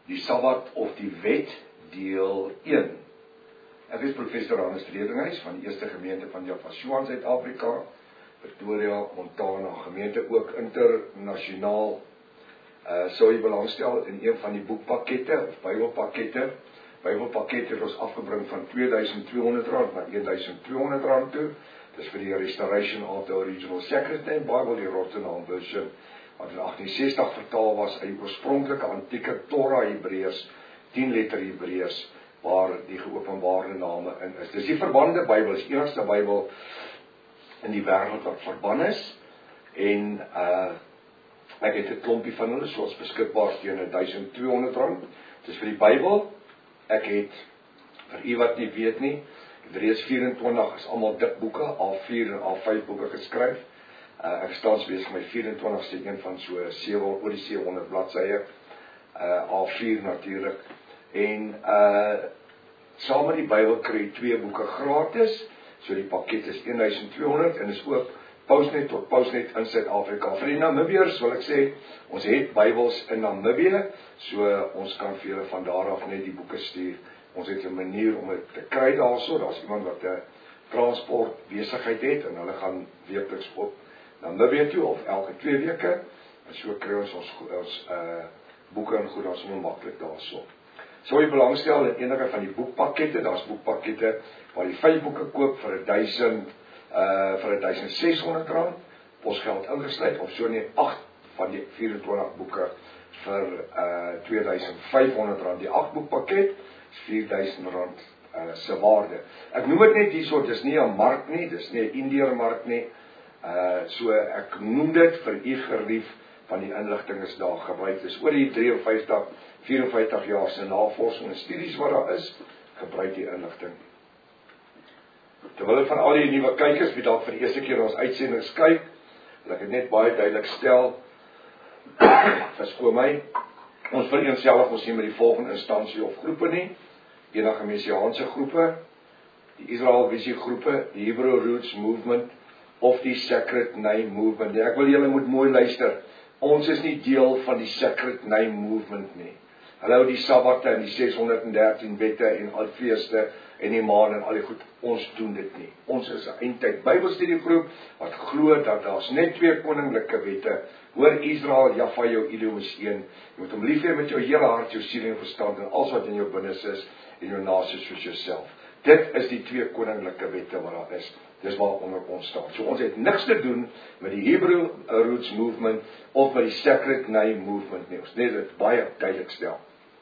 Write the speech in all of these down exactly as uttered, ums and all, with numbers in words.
Die Sabbat of die Wet, deel een. Ek is professor Hannes Redinghuis van die Eerste Gemeente van Javashua in Suid-Afrika, Pretoria, Montana, gemeente ook internasionaal. Uh, sou jy belangstel in een van die boekpakkette of Bybelpakkette. Bybelpakkette het ons afgebring van twee duisend twee honderd rand na een duisend twee honderd rand toe. Dis vir die Restoration of the Original Sacred Name Bible, die Rotterdam version, wat in agtien sestig vertaal was uit die oorspronklike antieke Torah Hebreërs, tien letter Hebreërs, waar die geopenbaarde name in is. Dis die verbande Bybel, is die enigste Bybel in die wêreld wat verban is, en uh, ek het 'n klompie van hulle, soos beskikbaar teen duisend twee honderd rand. Dis vir die Bybel. Ek het, vir u wat nie weet nie, ek het reeds vyf-en-twintig, is allemaal dik boeke, A vier en A vyf boeke geskryf. Uh, ek staan besig met vyf-en-twintigste een van so oor die sewe honderd bladsye, uh, A vier natuurlijk. En uh, saam met die Bybel kry twee boeke gratis, so die pakket is een duisend twee honderd en is ook Pausnet tot Pausnet in Suid-Afrika. Vir die Namibiërs wil ek sê, ons het Bybels in Namibië, so ons kan vir julle van daar af net die boeke stuur. Ons het 'n manier om dit te kry daarso, daar's iemand wat 'n transport besigheid het, en hulle gaan weekliks op Namibië toe, of elke twee weke, en so kry ons ons, ons uh, boeke en goed, daar's sommer maklik daarso. Sou jy belangstel in enige van die boekpakkette, daar's boekpakkette waar jy vyf boeke koop vir duisend Uh, vir duisend ses honderd rand, posgeld ingesluit, of so nie agt van die vyf-en-twintig boeke vir uh, twee duisend vyf honderd rand. Die agt boekpakket is vier duisend rand uh, se waarde. Ek noem dit net hierso, dis nie 'n mark nie, dis nie 'n Indiër mark nie, uh, so ek noem dit vir u gerief van die inligting is daar gebruik. Dis oor die vyf drie vyf, vyf vyf jaar se navorsing en studies wat daar is, gebruik die inligting. Terwyl van al die nuwe kykers, wie dalk vir die eerste keer ons uitsendings kyk, wil ek het net baie duidelik stel, verskoon my, ons vereenselwig ons nie met die volgende instansie of groepe nie, enige messiaanse groepe, die Israel Visie groepe, die Hebrew Roots Movement, of die Sacred Name Movement. Ek wil julle moet mooi luister, ons is nie deel van die Sacred Name Movement nie. Hulle hou die Sabbatte en die ses honderd en dertien wette en al feeste en die maan en al die goed, ons doen dit nie. Ons is 'n eindtyd Bybelstudiegroep wat glo dat daar's net twee koninklike wette. Hoor Israel, Jahwe jou Elohim is een. Jy moet hom lief hê met jou hele hart, jou siel en verstand en alles wat in jou binne is en jou naaste soos jouself. Dit is die twee koninklike wette wat daar is. Dis waaronder ons staan. So ons het niks te doen met die Hebrew Roots Movement of met die Sacred Name Movement nie. Ons net dit baie duidelik stel.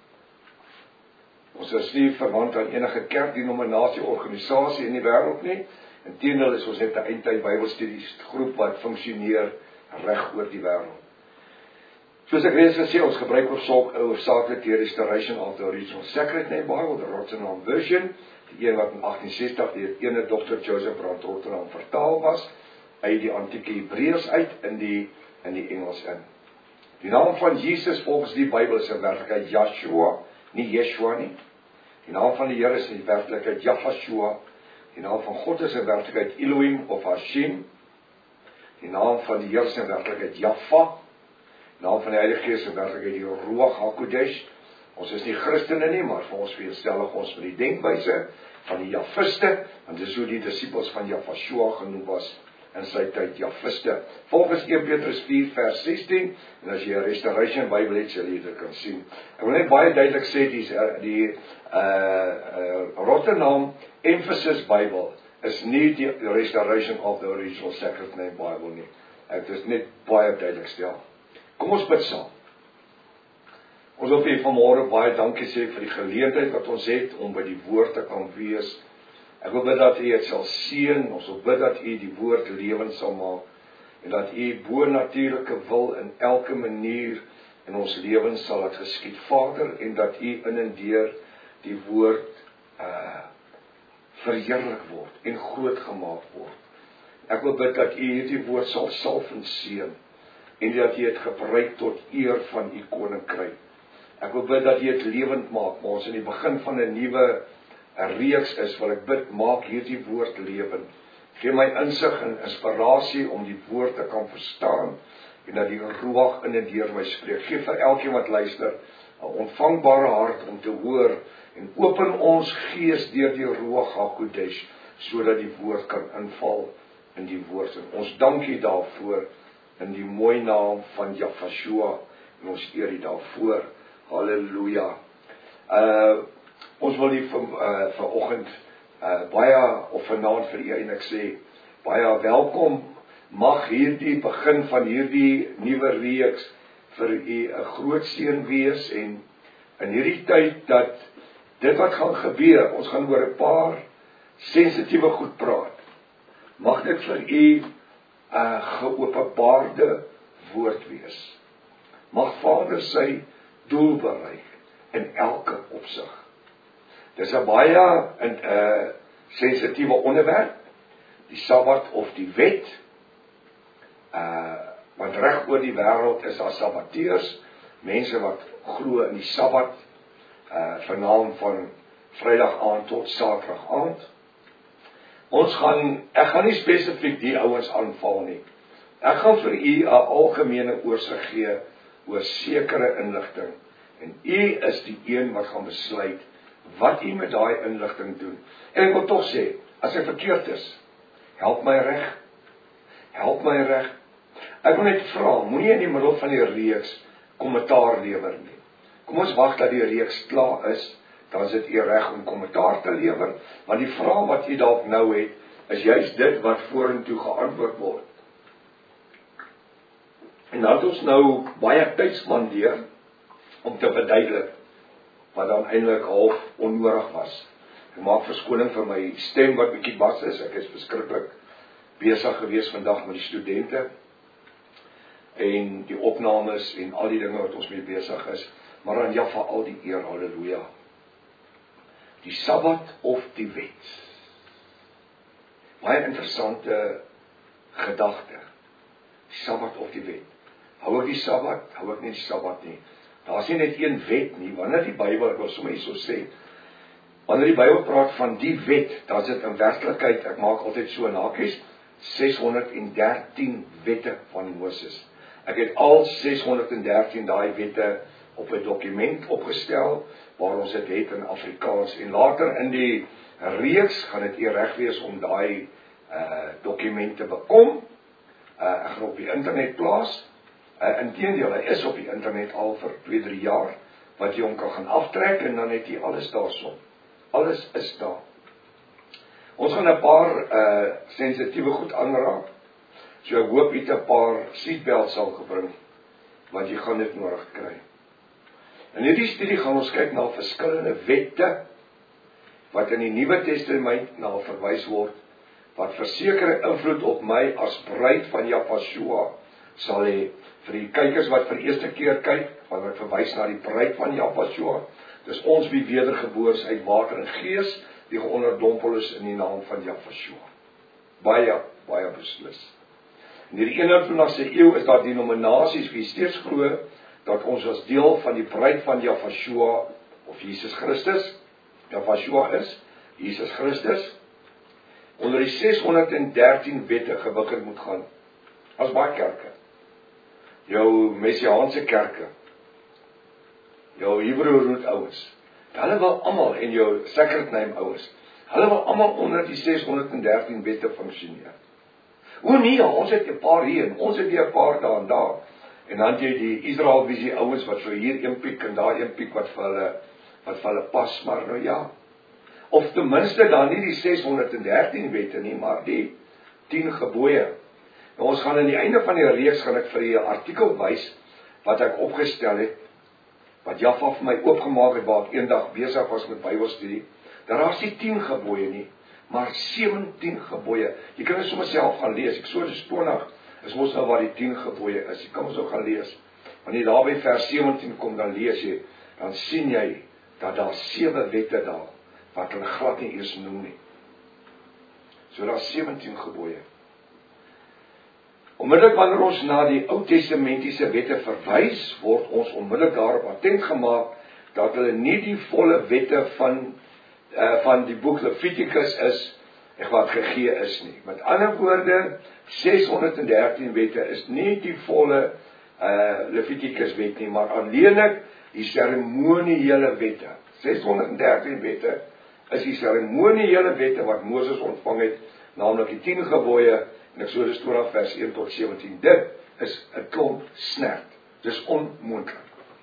Ons is nie verwant aan enige kerkdenominasie organisasie in die wêreld nie. Inteendeel is ons net 'n eindtyd Bybelstudies groep wat funksioneer reg oor die wêreld. Soos ek reeds gesê, ons gebruik hoofsaaklik die Restoration of the Original Sacred Name Bible, die Rotterdam version, die een wat in agtien sestig deur ene dokter Joseph Brand Rotterdam vertaal was, uit die antieke Hebreërs uit in die in die Engels in. Die naam van Jesus volgens die Bybel is in werklikheid Yahshua, nie Yeshua nie. Die naam van die Here is in die werklikheid Javashua. Die naam van God is in werklikheid Elohim of Hashem. Die naam van die Here is in werklikheid Jahva. Die naam van die Heilige Gees is in werklikheid die Ruach HaKodesh. Ons is nie Christene nie, maar vir ons vereenselwig ons met die denkwyse van die Jahviste, want dis hoe die disippels van Javashua genoem was in sy tyd, Jahviste. Volgens een Petrus vier vers sestien, en as jy 'n Restoration Bybel het, sal jy dit kan sien. Ek wil net baie duidelik sê, die, die uh, uh, Rotterdam Emphasis Bybel is nie die Restoration of the Original Sacred Name Bible nie. Ek is net baie duidelik stel. Kom ons bid saam. Ons wil vir vanmôre baie dankie sê vir die geleentheid wat ons het om by die woord te kan wees. Ek wil bid dat u dit sal seën, ons wil bid dat u die woord lewend sal maak, en dat u bo-natuurlike wil in elke manier in ons lewens sal het geskied, Vader, en dat u in en deur die woord uh, verheerlik word en groot gemaak word. Ek wil bid dat u hierdie woord sal salf en seën, en dat u dit gebruik tot eer van u koninkryk. Ek wil bid dat u dit lewend maak, maar ons in die begin van 'n nuwe 'n reeks is, wil ek bid, maak hierdie woord lewend. Gee my insig en inspirasie om die woord te kan verstaan en dat die Ruach in en deur my spreek. Geef vir elkeen wat luister 'n ontvangbare hart om te hoor en open ons gees deur die Ruach HaKodesh sodat die woord kan inval in die woord. En ons dank U daarvoor in die mooi naam van Jafashua en ons eer U daarvoor. Halleluja. Uh ons wil nie vir uh, vanoggend uh, baie of vanaand vir U en ek sê baie welkom. Mag hierdie begin van hierdie nuwe reeks vir U 'n groot seën wees en in hierdie tyd dat dit wat gaan gebeur, ons gaan oor 'n paar sensitiewe goed praat. Mag dit vir U 'n geopenbaarde woord wees. Mag Vader sy doel bereik in elke opsig. Dis 'n baie 'n uh, sensitiewe onderwerp, die Sabbat of die wet. Uh, want reg oor die wêreld is daar sabbateurs, mense wat glo in die Sabbat, uh, vernaam van Vrydag aand tot Saterdag aand. Ons gaan, ek gaan nie spesifiek die ouens aanval nie. Ek gaan vir U 'n algemene oorsig gee oor sekere inligting. En U is die een wat gaan besluit wat U met daai inligting doen. En ek wil tog sê, as ek verkeerd is, help my reg. Help my reg. Ek wil net vra, moenie in die middel van die reeks kommentaar lewer nie. Kom ons wag dat die reeks klaar is, dan is dit U reg om kommentaar te lewer, want die vraag wat U dalk nou het, is juist dit wat vorentoe geantwoord word. En dan het ons nou baie tyd spandeer om te verduidelik wat dan eintlik half onnodig was. Ek maak verskoning vir my stem wat bietjie bas is, ek is verskriklik besig gewees vandag met die studente en die opnames en al die dinge wat ons mee besig is, maar aan Ja vir al die eer, halleluja. Die Sabbat of die wet. Baie interessante gedagte. Die Sabbat of die wet. Hou ek die Sabbat, hou ek nie die Sabbat nie. Daar is nie net een wet nie, wanneer die Bybel, ek wil sommer hierso sê, wanneer die Bybel praat van die wet, dan is dit in werklikheid, ek maak altyd so nakies, ses honderd en dertien wette van Moses. Ek het al ses honderd en dertien daai wette op 'n dokument opgestel, waar ons dit het in Afrikaans, en later in die reeks gaan dit eer reg wees om daai uh, dokumente bekom. Uh, ek gaan op die internet plaas. Uh, inteendeel, hy is op die internet al vir twee, drie jaar, wat jy hom kan gaan aftrek, en dan het jy alles daarso. Alles is daar. Ons gaan 'n paar uh, sensitiewe goed aanraak, so ek hoop jy het 'n paar seatbelts sal gebring, want jy gaan dit nodig kry. In hierdie studie gaan ons kyk na verskillende wette, wat in die Nuwe Testament na verwys word, wat versekerde invloed op my as bruid van Jafashua sal hê. Vir die kykers wat vir eerste keer kyk, wanneer ek verwys na die bruid van Jafashua, dis ons wie wedergebore is uit water en gees, die geonderdompel is in die naam van Jafashua. Baie, baie beslis. In hierdie eenentwintigste eeu is daar denominasies wie steeds glo dat ons as deel van die bruid van Jafashua of Jesus Christus, Jafashua is, Jesus Christus, onder die ses honderd en dertien wette gewikkeld moet gaan. As baie kerke. Jou Messiaanse kerke, jou Hebrew root ouens, hulle wil almal, en jou Sacred Name ouens, hulle wil almal onder die ses honderd en dertien wette functioneer. O nee, ons het 'n paar hier, en ons het weer 'n paar daar en daar. En dan het jy die Israel visie ouens wat so hier een piek en daar een piek wat vir hulle wat vir hulle pas, maar nou ja. Of ten minste dan nie die ses honderd en dertien wette nie, maar die tien gebooie. Nou ons gaan aan die einde van die reeks gaan ek vir julle 'n artikel wys wat ek opgestel het, wat Jaffa vir my oopgemaak het waar ek eendag besig was met Bybelstudie. Daar is nie tien gebooie nie, maar sewentien gebooie. Jy kan dit sommer self gaan lees. Eksodus twintig is mos nou waar die tien gebooie is. Jy kan ons ook gaan lees. Wanneer jy daar by vers sewentien kom, dan lees jy, dan sien jy dat daar sewe wette daar wat hulle glad nie eers noem nie. So daar sewentien gebooie. Onmiddellik wanneer ons na die Ou Testamentiese wette verwys, word ons onmiddellik daarop attent gemaak dat hulle nie die volle wette van uh, van die boek Levitikus is en wat gegee is nie. Met ander woorde, seshonderddertien wette is nie die volle uh, Levitikus wet nie, maar alleenlik die seremoniële wette. seshonderddertien wette is die seremoniële wette wat Moses ontvang het, naamlik die tien gebooie in Eksodus twaalf vers een tot sewentien. Dit is 'n klomp snert. Dit is onmoontlik.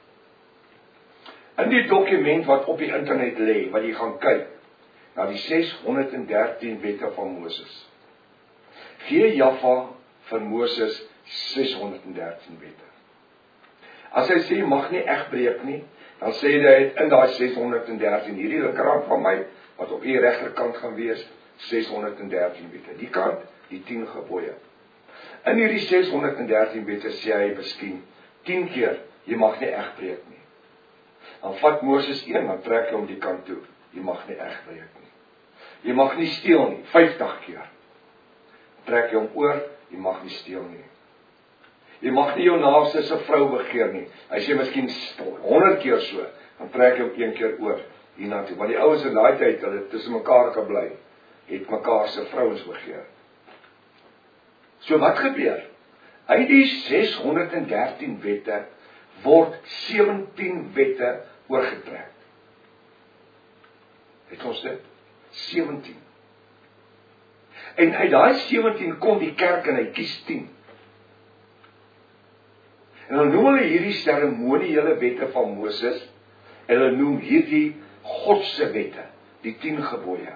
In die dokument wat op die internet lê, wat jy gaan kyk, na die seshonderddertien wette van Moses, gee Jaffa vir Moses seshonderddertien wette. As hy sê, mag nie egbreek nie, dan sê hy in daai seshonderddertien, hierdie linkerkant van my, wat op die regterkant gaan wees, seshonderddertien wette. Die kant, die tien gebooie. In hierdie seshonderddertien wette sê hy miskien tien keer, jy mag nie egbreek nie. Dan vat Moses een, dan trek hy om die kant toe, jy mag nie egbreek nie. Jy mag nie steel nie, vyftig keer. Trek jy hom oor, jy mag nie steel nie. Jy mag nie jou naaste se vrou begeer nie. Hy sê miskien honderd keer so, dan trek jy hom een keer oor hiernatoe. Want die ouens in daai tyd, hulle tussen mekaar kan bly, het mekaar se vrouens begeer. So wat gebeur? Uit die seshonderddertien wette word sewentien wette oorgetrek. Het ons dit? sewentien. En uit daai sewentien kom die kerk en hy kies tien. En dan noem hulle hierdie seremoniële wette van Moses, en hulle noem hierdie Godse wette, die tien gebooie.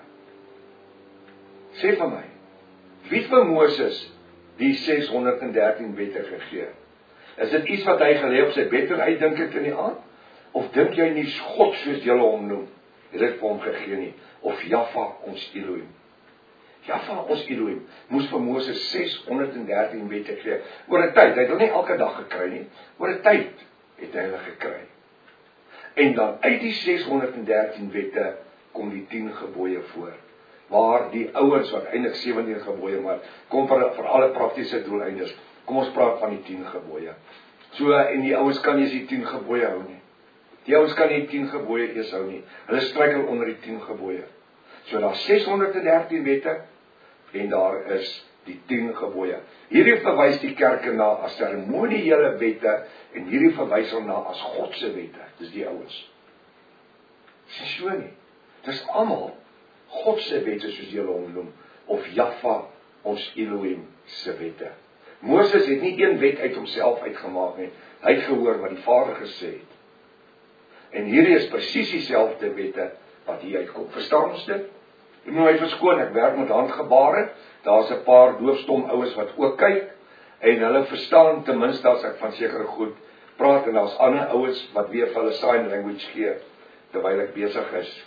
Sê vir my, wie het vir Moses die seshonderddertien wette gegee? Is dit iets wat hy gelê op sy bed en uitdink het in die aand? Of dink jy nie God soos julle hom noem, het dit vir hom gegee nie? Of Jaffa ons Elohim? Jaffa ons Elohim moes vir Moses seshonderddertien wette gee. Oor 'n tyd, hy het hulle nie elke dag gekry nie, oor 'n tyd het hy hulle gekry. En dan uit die seshonderddertien wette kom die tien gebooie voor, waar die ouens wat eintlik sewentien gebooie, maar kom vir, vir alle praktiese doeleindes. Kom ons praat van die tien gebooie. So, en die ouens kan nie eens die tien gebooie hou nie. Die ouens kan nie die tien gebooie eers hou nie. Hulle struikel onder die tien gebooie. So daar seshonderddertien wette, en daar is die tien gebooie. Hierdie verwys die kerke na as seremoniële wette, en hierdie verwys hom na as Godse wette. Dis die ouens. Dis nie so nie. Dis almal Godse wette, soos julle hom noem, of Jaffa ons Elohim se wette. Moses het nie een wet uit homself uitgemaak nie. Hy het gehoor wat die Vader gesê het. En hierdie is presies dieselfde wette wat hier uitkom. Verstaan ons dit? Ek moet my verskoon, ek werk met handgebare. Daar's 'n paar doofstom ouens wat ook kyk, en hulle verstaan ten minste as ek van sekere goed praat, en daar's ander ouens wat weer vir hulle sign language gee terwyl ek besig is.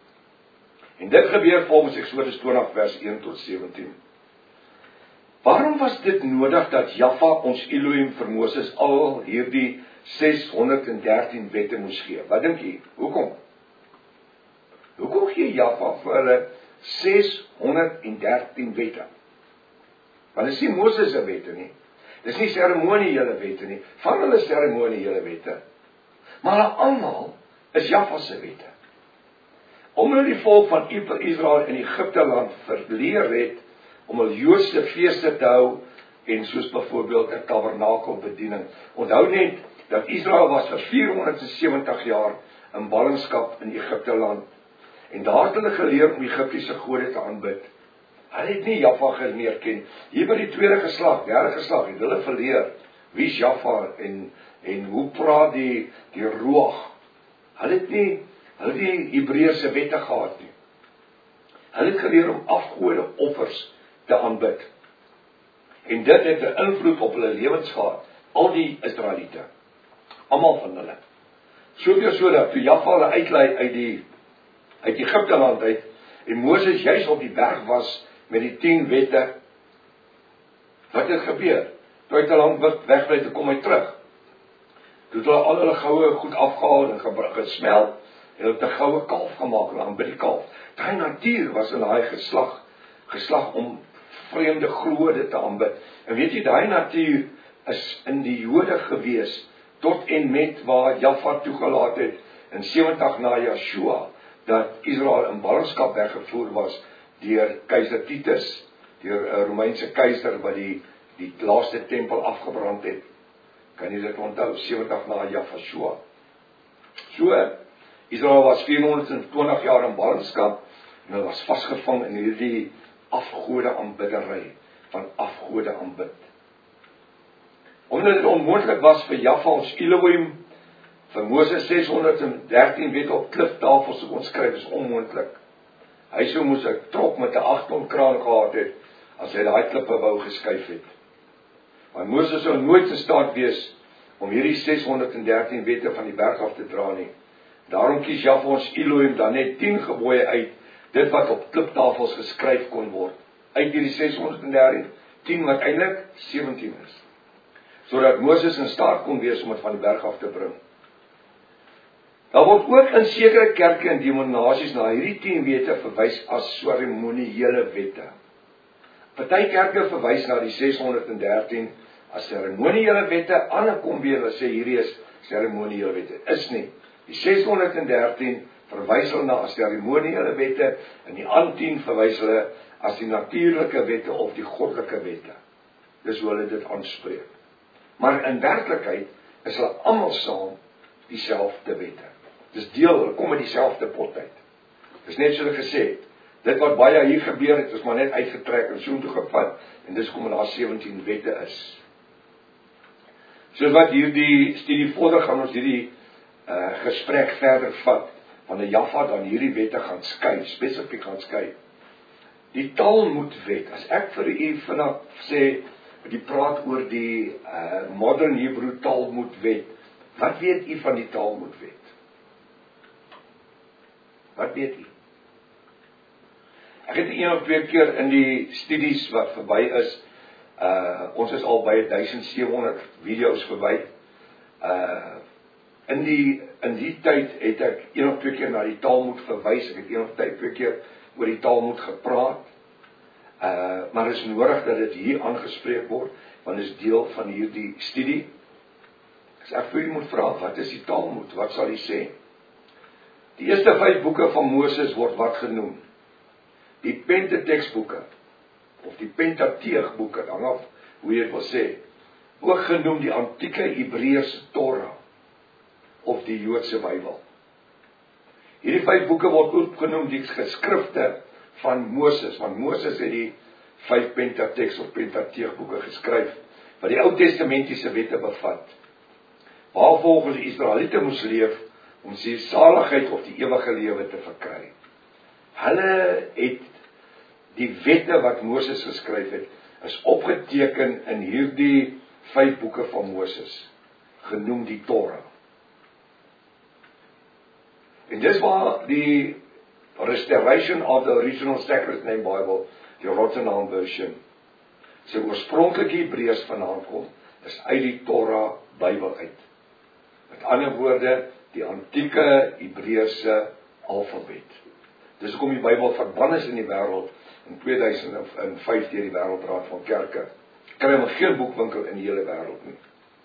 En dit gebeur volgens Eksodus twaalf vers een tot sewentien. Waarom was dit nodig dat Jaffa ons Elohim vir Moses al hierdie seshonderddertien wette moes gee? Wat dink jy? Hoekom? Hoekom gee Jaffa vir hulle seshonderddertien wette? Want dit is nie Moses se wette nie. Dit is nie seremoniële wette nie. Van hulle seremoniële wette. Maar hulle almal is Jaffa se wette. Omdat die volk van Israel in Egipte land verleer het om hulle Joodse feeste te hou, en soos byvoorbeeld 'n tabernakelbediening. Onthou net dat Israel was vir vierhonderdsewentig jaar in ballingskap in Egipte land. En daar het hulle geleer om Egiptiese gode te aanbid. Hulle het nie Jaffa geleer ken. Hier by die tweede geslag, derde geslag, het hulle verleer wie is Jaffa en en hoe praat die die Ruach. Hulle het nie hulle het nie Hebreëse wette gehad nie. Hulle het geleer om afgode offers te aanbid. En dit het 'n invloed op hulle lewens gehad, al die Israeliete. Almal van hulle. Soveel so dat toe Jaffa hulle uitlei uit die uit Egipte land uit, en Moses juis op die berg was met die tien wette, wat het gebeur? Toe uit die land wegbly, toe kom hy terug. Toe het hulle al hulle goue goed afgehaal en gesmeld, en hulle het 'n goue kalf gemaak, en aanbid die kalf. Daai natuur was in daai geslag, geslag om vreemde gode te aanbid. En weet jy, daai natuur is in die Jode gewees, tot en met waar Jaffa toegelaat het, in sewentig na Joshua, dat Israel in ballingskap weggevoer was, deur keiser Titus, deur 'n Romeinse keiser wat die die laaste tempel afgebrand het. Kan jy dit onthou, sewentig na Jafashua. So, Israel was vierhonderd en twintig jaar in ballingskap en hulle was vasgevang in hierdie afgode aanbiddery van afgode aanbid. Omdat dit onmoontlik was vir Jahwe ons Elohim vir Moses ses honderd en dertien wette op kliftafels te kon skryf, is onmoontlik. Hy sou moes 'n trok met 'n agt ton kraan gehad het as hy daai klippe wou geskuif het. Maar Moses sou nooit in staat wees om hierdie ses honderd en dertien wette van die berg af te dra nie. Daarom kies Jahwe ons Elohim dan net tien gebooie uit, dit wat op kliptafels geskryf kon word. Uit hierdie ses honderd en dertien, tien wat eintlik sewentien is. Sodat Moses in staat kon wees om dit van die berg af te bring. Daar word ook in sekere kerke en denominasies na hierdie tien wette verwys as seremoniële wette. Party kerke verwys na die ses honderd en dertien as seremoniële wette, ander kom weer en sê hierdie is seremoniële wette. Is nie. Die ses honderd en dertien verwys hulle na as seremoniële wette en die ander tien verwys hulle as die natuurlike wette of die goddelike wette. Dis hoe hulle dit aanspreek. Maar in werklikheid is hulle almal saam dieselfde wette. Dis deel, hulle kom met dieselfde pot uit. Dis net so hulle gesê het, dit wat baie hier gebeur het, is maar net uitgetrek en so toe gevat, en dis kom daar sewentien wette is. Soos wat hierdie studie vorder, gaan ons hierdie uh, gesprek verder vat, van die Jahwe dan hierdie wette gaan skei, spesifiek gaan skei. Die Talmudwet, as ek vir u vanaf sê, die praat oor die uh, modern Hebrew Talmudwet, wat weet u van die Talmudwet? Wat weet u? Ek het een of twee keer in die studies wat verby is, uh, ons is al by duisend sewe honderd video's verby, uh, in die, in die tyd het ek een of twee keer na die Talmud verwys, ek het een of twee keer oor die Talmud gepraat, uh, maar is nodig dat dit hier aangespreek word, want is deel van hierdie studie. As ek vir u moet vra, wat is die Talmud, wat sal hy sê? Die eerste vyf boeke van Moses word wat genoem? Die Pentateuchboeke, of die Pentateugboeke, hang af hoe jy het wil sê, ook genoem die antieke Hebreëse Torah, of die Joodse Bybel. Hierdie vyf boeke word ook genoem die geskrifte van Moses, want Moses het die vyf Pentateuch of Pentateugboeke geskryf, wat die Ou Testamentiese wette bevat, waar volgens die Israeliete moes leef, om sy saligheid of die ewige lewe te verkry. Hulle het die wette wat Moses geskryf het, is opgeteken in hierdie vyf boeke van Moses, genoem die Torah. En dis waar die Restoration of the Original Sacred Name Bible, die Rotterdam version, sy oorspronklike Hebreërs vandaan kom, is uit die Torah Bybel uit. Met ander woorde, die antieke Hebreëse alfabet. Dis hoekom die Bybel verban is in die wêreld in twee duisend vyf deur die Wêreldraad van Kerke. Kry hom geen boekwinkel in die hele wêreld nie.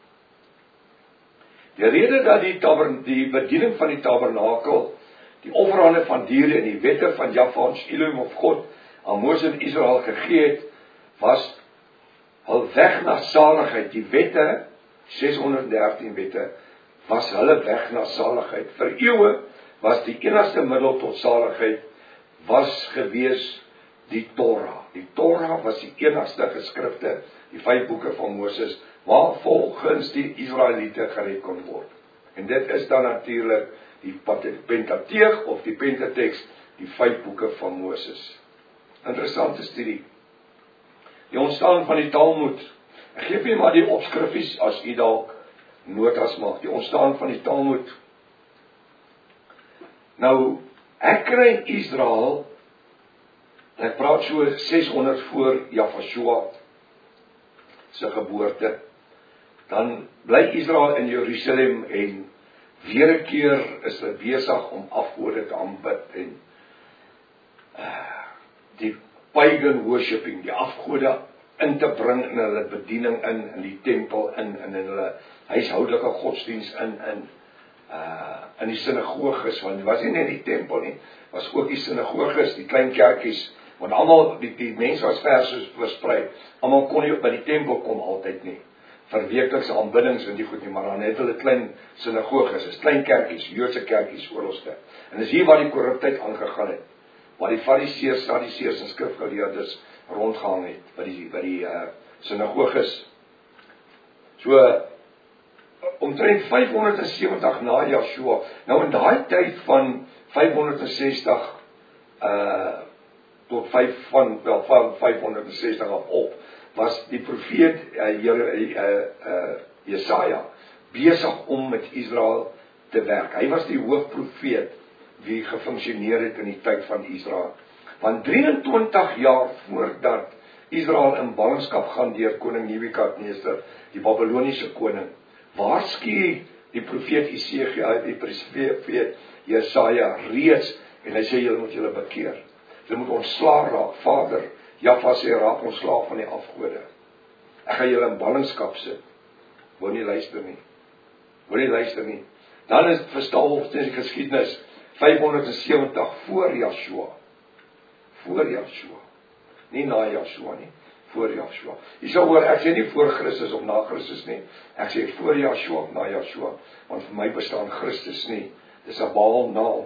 Die rede dat die, tabern, die bediening van die tabernakel, die offerande van diere en die wette van Jahwe ons Elohim of God aan Moses en Israel gegee het, was hul weg na saligheid. Die wette, ses honderd en dertien wette, was hulle weg na saligheid. Vir eeue was die enigste middel tot saligheid, was gewees die Torah. Die Torah was die enigste geskrifte, die vyf boeke van Moses, waar volgens die Israeliete gered kon word. En dit is dan natuurlik die Pentateug of die Pentateuch, die vyf boeke van Moses. Interessante studie. Die ontstaan van die Talmud. Ek gee vir maar die opskrifies as u dalk notas maak. Die ontstaan van die Talmud. Nou, ek kry Israel, ek praat so ses honderd voor Jafashua se geboorte, dan bly Israel in Jerusalem en weer 'n keer is hulle besig om afgode te aanbid en uh, die pagan worshiping, die afgode in te bring in hulle bediening in, in die tempel in, in hulle huishoudelike godsdiens in, in, uh, in die sinagoges, want dit was nie net die tempel nie, was ook die sinagoges, die klein kerkies Want almal, die, die mense was ver soos versprei, almal kon nie by die tempel kom altyd nie, vir weeklikse aanbiddings en die goed nie, maar dan het hulle klein sinagoges, is klein kerkies, Joodse kerkies ooralste. En dis hier waar die korruptheid aangegaan het, waar die fariseërs, sadduseërs en skrifgeleerdes rondgehang het, by die, by die uh, sinagoges. So, omtrent vyfhonderdsewentig na Joshua, nou in daai tyd van vyfhonderdsestig uh, tot vyf, van, wel, van vyfhonderdsestig af op, was die profeet uh, uh, uh, Jesaja besig om met Israel te werk. Hy was die hoofprofeet wie gefunksioneer het in die tyd van Israel. Want drieëntwintig jaar voordat Israel in ballingskap gaan deur koning Nebukadneser, die Babyloniese koning, waarsku die profeet Jesaja, die profeet Jesaja reeds, en hy sê, julle moet julle bekeer. Julle moet ontslae raak. Vader, Jaffa sê, raak ontslae van die afgode. Ek gaan julle in ballingskap sit. Wou nie luister nie. Wou nie luister nie. Dan is verstaan ons die geskiedenis vyfhonderdsewentig voor Joshua. Voor Joshua. Nie na Joshua nie. Voor Joshua. Jy sal hoor, ek sê nie voor Christus of na Christus nie. Ek sê voor Joshua of na Joshua. Want vir my bestaan Christus nie. Dis 'n baalnaam.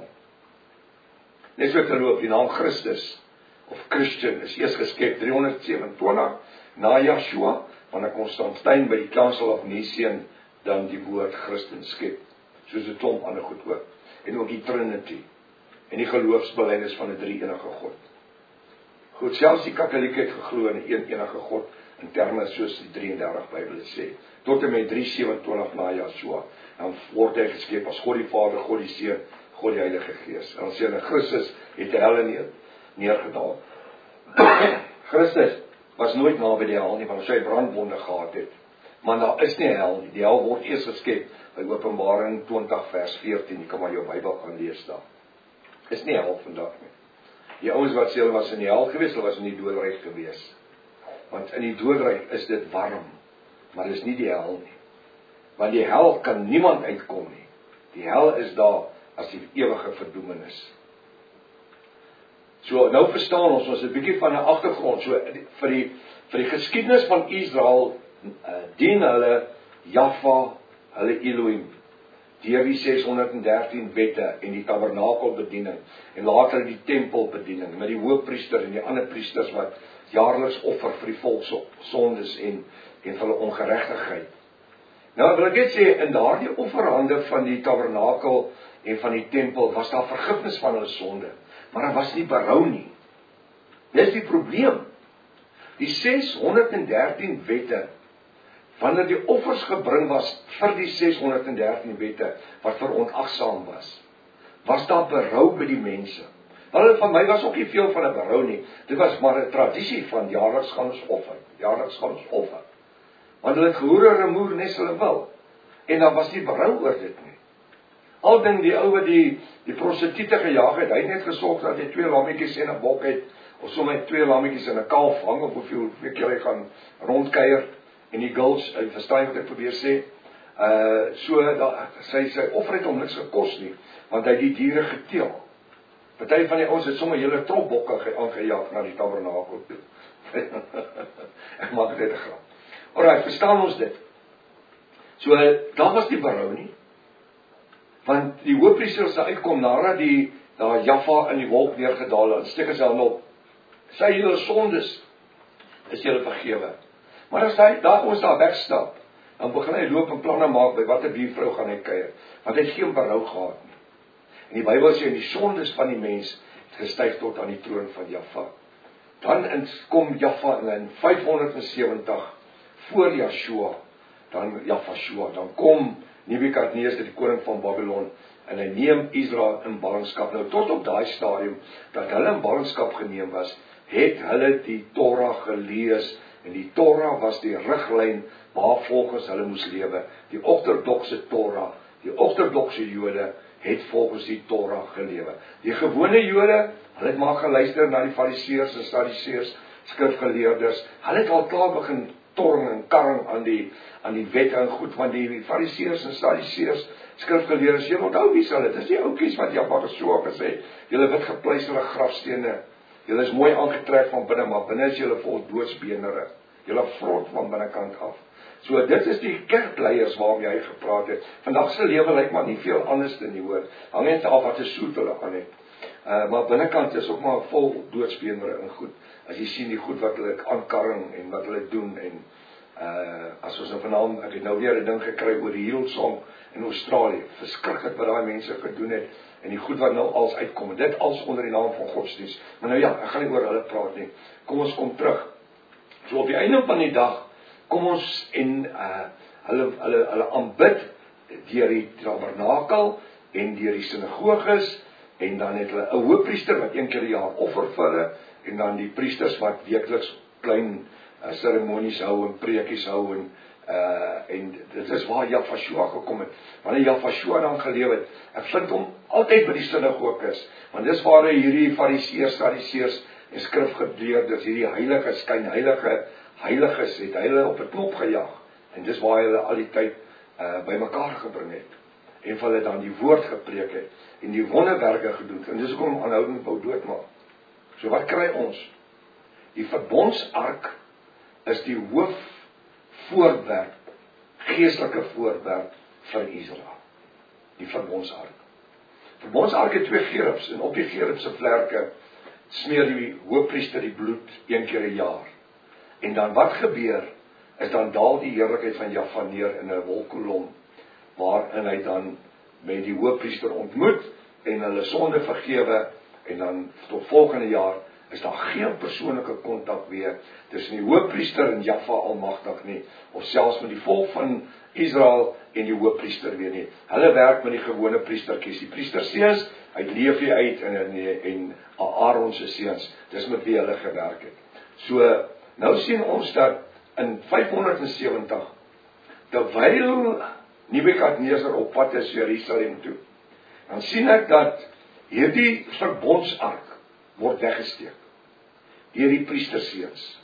Net so te loop, die naam Christus of Christian is eers geskep driehonderdsewenentwintig na Joshua, wanneer Konstantin by die Council of Nicene dan die woord Christen skep, soos 'n klomp ander goed ook, en ook die Trinity, en die geloofsbelijdenis van 'n drie-enige God. Goed, selfs die Katolieke het geglo in 'n een-enige God, in terme soos die drieëndertig Bybel sê, tot en met driehonderdsewenentwintig na Joshua, dan word hy geskep as God die Vader, God die Seun, God die Heilige Gees. En dan sê hulle, Christus het die hel neer, neergedaal. Christus was nooit naby die hel nie, want sy brandwonde gehad het. Maar daar is nie hel nie. Die hel word eers geskep by Openbaring twintig vers veertien. Jy kan maar jou Bybel gaan lees daar. Is nie hel vandag nie. Die ouens wat sê hulle was in die hel gewees, hulle was in die doodryk gewees. Want in die doodryk is dit warm, maar dis nie die hel nie. Want die hel kan niemand uitkom nie. Die hel is daar as die ewige verdoemenis. So, nou verstaan ons, ons 'n bietjie van 'n agtergrond, so vir die, vir die geskiedenis van Israel, uh, dien hulle Jaffa, hulle Elohim, deur die seshonderddertien wette en die tabernakelbediening, en later die tempelbediening, met die hoofpriester en die ander priesters wat jaarliks offer vir die volk se sondes en, en vir hulle ongeregtigheid. Nou, wil ek net sê, in daardie offerhande van die tabernakel en van die tempel, was daar vergifnis van hulle sonde, maar daar was nie berou nie. Dis die probleem. Die seshonderddertien wette, wanneer die offers gebring was vir die seshonderddertien wette, wat verontagsaam was, was daar berou by die mense. Hulle van my was ook nie veel van 'n berou nie, dit was maar 'n tradisie van jaarliks gaan ons offer, jaarliks gaan ons offer. Want hulle het gehoor en remoer nes hulle wil, en daar was nie berou oor dit nie. Al ding die ou wat die, die prostituie gejaag het, hy het net gesorg dat hy twee lammetjies en 'n bok het, of sommer twee lammetjies en 'n kalf hang, of hoeveel, hoeveel keer hy gaan rondkuier, en die girls, hy verstaan wat ek probeer sê, uh, so, da, sy, sy offer het hom niks gekos nie, want hy het die diere geteel. Party van die ouens het sommer hele trop bokke aangejaag na die tabernakel toe. Ek maak dit net 'n grap. Alright, verstaan ons dit? So, daar was die berou nie, want die hoofpriester sal uitkom nadat die daar Jaffa in die wolk neergedaal het, steek as hy op, sy julle sondes is julle vergewe. Maar as hy daar ons daar wegstap, dan begin hy loop en planne maak by watter buurvrou gaan hy kuier, want hy het geen berou gehad nie. En die Bybel sê, die sondes van die mens het gestyg tot aan die troon van Jaffa. Dan kom Jaffa in vyfhonderdsewentig voor Joshua, dan Jaffa, dan kom Nebukadneser, die koning van Babylon, en hy neem Israel in ballingskap. Nou tot op daai stadium, dat hulle in ballingskap geneem was, het hulle die Torah gelees, en die Torah was die riglyn waar volgens hulle moes lewe. Die ortodokse Torah, die ortodokse Jode, het volgens die Torah gelewe. Die gewone Jode, hulle het maar geluister na die Fariseërs en Sadduseërs, skrifgeleerdes, hulle het al klaar begin torring en karring aan die, aan die wette en goed, want die Fariseërs en Sadduseërs, skrifgeleerdes, jy onthou wie is hulle, dis die oukies wat Jaffa so gesê, julle wit gepleisterde grafstene, Julle is mooi aangetrek van binne, maar binne is julle vol doodsbenere. Julle vrot van binnekant af. So dit is die kerkleiers waarmee hy gepraat het. Vandag se lewe lyk maar nie veel anders nie, hoor. Hang net af wat 'n soet hulle aan het. Uh, maar binnekant is ook maar vol doodsbenere en goed. As jy sien die goed wat hulle aankarring en wat hulle doen en uh, as ons nou vanaand, ek het nou weer 'n ding gekry oor die Hillsong in Australië. Verskriklik wat daai mense gedoen het en die goed wat nou als uitkom. En dit als onder die naam van godsdienst. Maar nou ja, ek gaan nie oor hulle praat nie. Kom ons kom terug. So op die einde van die dag kom ons en uh, hulle hulle hulle aanbid deur die tabernakel en deur die sinagoges en dan het hulle 'n hoofpriester wat een keer per jaar offer vir hulle en dan die priesters wat weekliks klein uh, seremonies hou en preekies hou en uh, en dit is waar Jafashua gekom het. Wanneer Jafashua dan geleef het, ek vind hom altyd by die sinagoges, want dis waar hierdie fariseërs, sadiseërs en skrifgeleerdes, hierdie heilige skyn heilige heiliges het hulle op 'n knop gejaag en dis waar hulle al die tyd uh, bymekaar gebring het en vir hulle dan die woord gepreek het en die wonderwerke gedoen het en dis hoekom aanhoudend wou doodmaak. So wat kry ons? Die verbondsark is die hoof voorwerp, geestelike voorwerp vir Israel. Die verbondsark. Verbondsark het twee gerubs en op die gerub se vlerke smeer die hoofpriester die bloed een keer 'n jaar. En dan wat gebeur, is dan daal die heerlikheid van Jahwe neer in 'n wolkkolom, waarin hy dan met die hoofpriester ontmoet, en hulle sonde vergewe, en dan tot volgende jaar, is daar geen persoonlike kontak weer, tussen die hoofpriester en Jahwe almagtig nie, of selfs met die volk van Israel en die hoofpriester weer nie. Hulle werk met die gewone priestertjies, die priesterseens, uit Levi uit, en, en, en Aaron se seuns, dis met wie hulle gewerk het. So, nou sien ons dat in vyfhonderdsewentig, terwyl Nebukadneser op pad is Jerusalem toe, dan sien ek dat hierdie verbondsark word weggesteek deur die priesterseuns.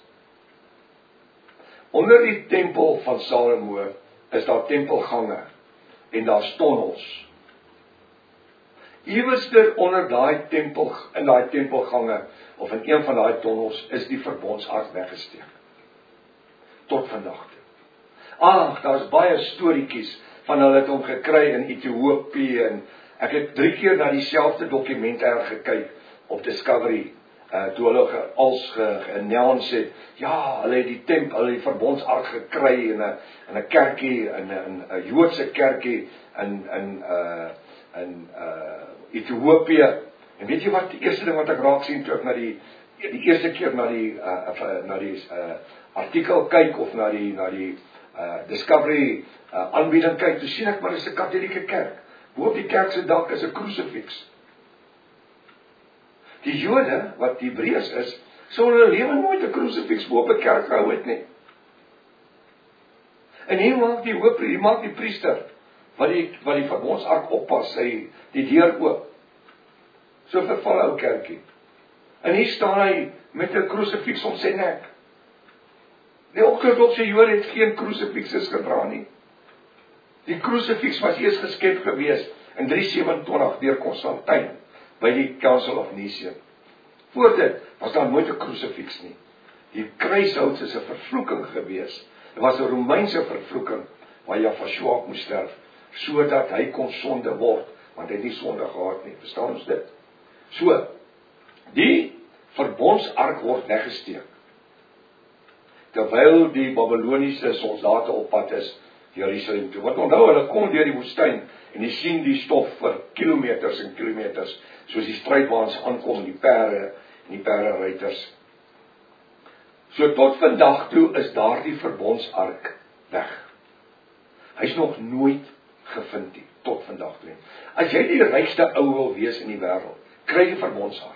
Onder die tempel van Salomo is daar tempelgange en daar's tonnels. Iewerster onder daai tempel, in daai tempelgange of in een van daai tonnels is die verbondsark weggesteek. Tot vandag toe. Ag, daar's baie storieetjies van hulle het hom gekry in Ethiopië en ek het drie keer na dieselfde dokumentêr gekyk op Discovery, uh, toe hulle als ge-announce het, ja, hulle het die tempel, hulle het die verbondsark gekry in 'n in 'n kerkie, in 'n 'n Joodse kerkie in in uh in uh Ethiopië. En weet jy wat, die eerste ding wat ek raak sien toe ek na die die eerste keer na die uh, na die uh, artikel kyk of na die na die uh, Discovery uh, aanbieding kyk, toe sien ek maar dis 'n Katolieke kerk. Bo op die kerk se dak is 'n krusifiks. Die Jode wat Hebreërs is, sou hulle lewe nooit 'n krusifiks bo op 'n kerk gehou het nie. En hier maak die hoop, hier maak die priester wat die wat die verbondsark oppas, sy die deur oop. So verval ou kerkie. En hier staan hy met 'n krusifiks om sy nek. Die ortodokse Jode het geen krusifikse gedra nie. Die krusifiks was eers geskep gewees in drie sewenentwintig deur Konstantin by die Council of Nicaea. Voor dit was daar nooit 'n krusifiks nie. Die kruishout is 'n vervloeking gewees. Dit was 'n Romeinse vervloeking waar Jafashua moes sterf, sodat hy kon sonde word, want hy het nie sonde gehad nie. Verstaan ons dit? So, die verbondsark word weggesteek, terwyl die Babyloniese soldate op pad is Jerusalem toe. Want onthou, hulle kom deur die woestyn en jy sien die stof vir kilometers en kilometers, soos die strydwaans aankom, die perde en die perderuiters. So tot vandag toe is daardie verbondsark weg. Hy's nog nooit gevind nie, tot vandag toe. As jy die rykste ou wil wees in die wêreld, kry jy verbondsark.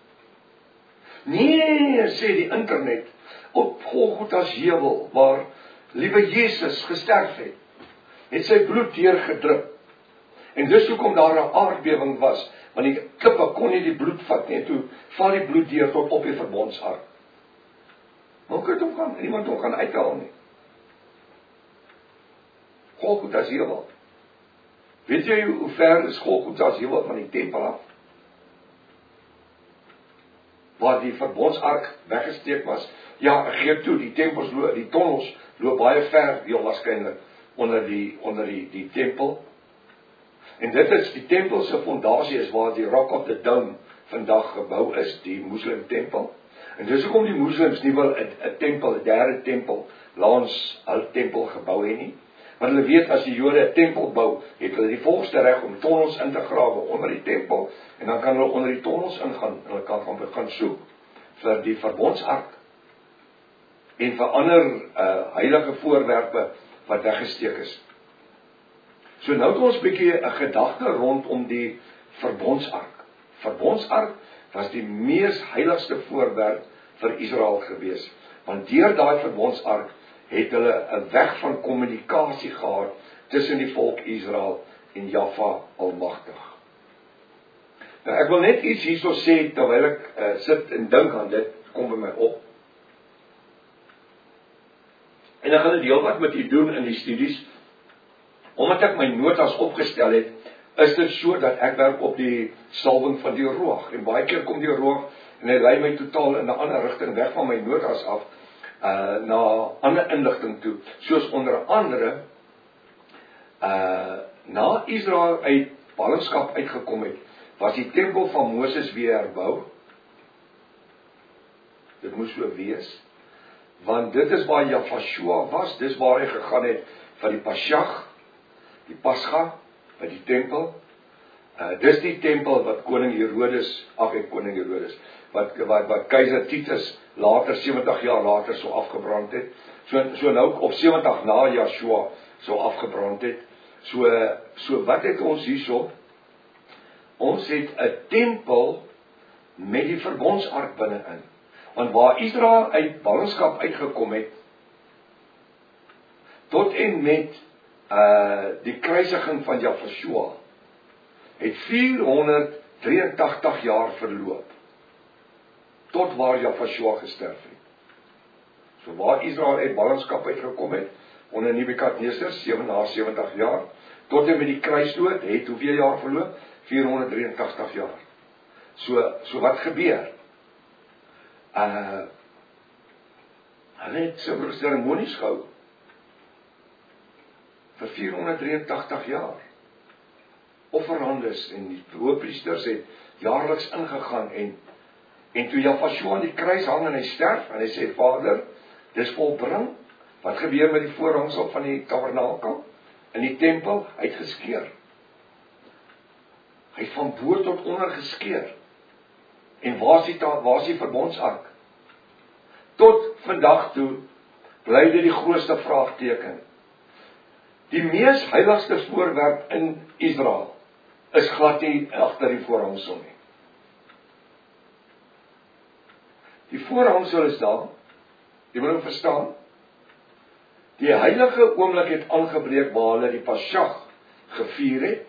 Nee, sê die internet, op Golgotha se heuwel, waar liewe Jesus gesterf het, het sy bloed deurgedrup. En dis hoekom daar 'n aardbewing was, want die klippe kon nie die bloed vat nie, en toe val die bloed deur tot op die verbondsark. Hoe kan dit hom gaan? Niemand hom gaan uithaal nie. Golgotha se heuwel. Weet jy hoe ver is Golgotha se heuwel van die tempel af? waar die verbondsark weggesteek was. Ja, ek gee toe, die tempels loop, die tonnels loop baie ver, heel waarskynlik onder die onder die die tempel. En dit is die tempel se fondasie is waar die Rock of the Dome vandag gebou is, die Moslem tempel. En dis hoekom die moslems nie wil 'n tempel, 'n derde tempel langs hul tempel gebou het nie. Want hulle weet as die Jode 'n tempel bou, het hulle die volste reg om tonnels in te grawe onder die tempel en dan kan hulle onder die tonnels ingaan en hulle kan gaan begin soek vir die verbondsark en vir ander uh, heilige voorwerpe wat weggesteek is. So nou het ons 'n bietjie 'n gedagte rondom die verbondsark. Verbondsark was die mees heiligste voorwerp vir Israel gewees. Want deur daai verbondsark het hulle 'n weg van kommunikasie gehad tussen die volk Israel en Jahwe Almagtig. Nou ek wil net iets hierso sê terwyl ek uh, sit en dink aan dit, kom by my op. En ek gaan dit heelwat met u doen in die studies. Omdat ek my notas opgestel het, is dit so dat ek werk op die salwing van die Ruach. En baie keer kom die Ruach en hy lei my totaal in 'n ander rigting weg van my notas af, uh, na ander inligting toe. Soos onder andere, uh, na Israel uit ballingskap uitgekom het, was die tempel van Moses weer herbou. Dit moes so wees, want dit is waar Jahwe was, dis waar hy gegaan het vir die Pasjag, die Pascha, by die tempel. Uh, dis die tempel wat koning Herodes, ag ek koning Herodes, wat, wat, wat keiser Titus later, sewentig jaar later, so afgebrand het. So, so nou op sewentig na Joshua so afgebrand het. So, so wat het ons hierso? Ons het 'n tempel met die verbondsark binne-in. Want waar Israel uit ballingskap uitgekom het, tot en met uh, die kruisiging van Jahwe, het vierhonderddrieëntagtig jaar verloop, tot waar Jahwe gesterf het. So waar Israel uit ballingskap uitgekom het, onder Nebukadneser, sewentig jaar, tot en met die kruisdood, het hoeveel jaar verloop? vierhonderddrieëntagtig jaar. So, so wat gebeur? Uh, hulle het seremonies gehou vir vierhonderddrieëntagtig jaar. Offerandes en die hoëpriesters het jaarliks ingegaan en en toe Jahwe aan die kruis hang en hy sterf en hy sê, Vader, dis volbring. Wat gebeur met die voorhangsel van die tabernakel in die tempel? Hy het geskeur. Hy het van bo tot onder geskeur. En waar is die, waar is die verbondsark? Tot vandag toe bly dit die grootste vraagteken. Die mees heiligste voorwerp in Israel is glad nie agter die voorhangsel nie. Die voorhangsel is daar, jy moet nou verstaan, die heilige oomblik het aangebreek waar hulle die Pasjag gevier het,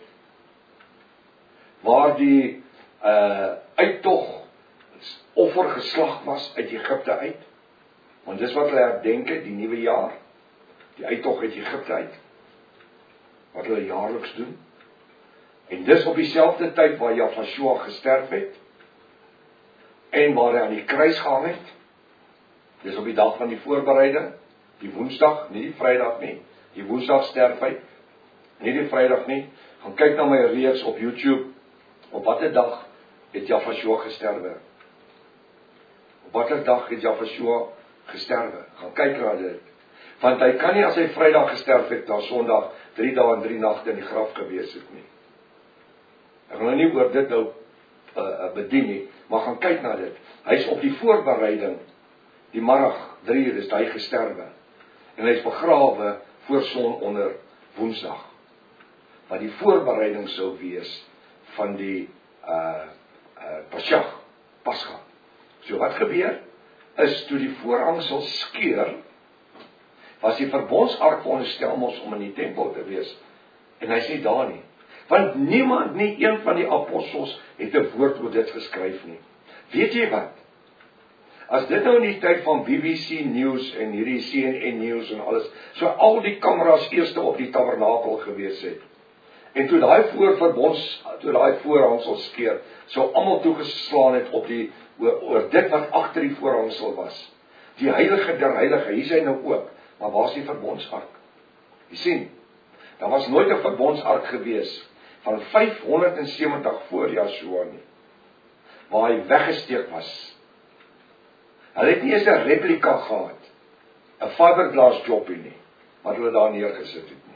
waar die uh, uittog offer geslag was uit Egipte uit, want dis wat hulle herdenk het, die nuwe jaar, die uittog uit Egipte uit, wat hulle jaarliks doen, en dis op dieselfde tyd waar Jahwe gesterf het, en waar hy aan die kruis gehang het, dis op die dag van die voorbereiding, die woensdag, nie die Vrydag nie, die woensdag sterf hy, nie die Vrydag nie, gaan kyk na my reeks op YouTube, op watter dag het Jahwe gesterwe, op watter dag het Jahwe gesterwe, gaan kyk na dit, want hy kan nie as hy Vrydag gesterf het, dan Sondag, drie dae en drie nagte in die graf gewees het nie. Ek gaan nou nie oor dit nou uh, bedien nie, maar gaan kyk na dit, hy is op die voorbereiding, die middag, drie uur is hy gesterwe, en hy is begrawe voor son onder woensdag, wat die voorbereiding sou wees van die uh, uh, Pasjag, Pascha. So wat gebeur, is toe die voorhangsel skeur, was die verbondsark veronderstel mos om in die tempel te wees, en hy is nie daar nie, want niemand, nie een van die apostels, het 'n woord oor dit geskryf nie. Weet jy wat? As dit nou in die tyd van B B C News en hierdie C N N News en alles, so al die kameras eerste op die tabernakel gewees het, en toe daai voorverbonds, toe daai voorhangsel skeur, sou almal toegeslaan het op die oor, oor dit wat agter die voorhangsel was. Die heilige der heilige, hier is hy nou ook, maar waar is die verbondsark? Jy sien, daar was nooit 'n verbondsark gewees van vyfhonderdsewentig voor Joshua nie, waar hy weggesteek was. Hulle het nie eens 'n replika gehad, 'n fiberglass joppie nie, wat hulle daar neergesit het nie.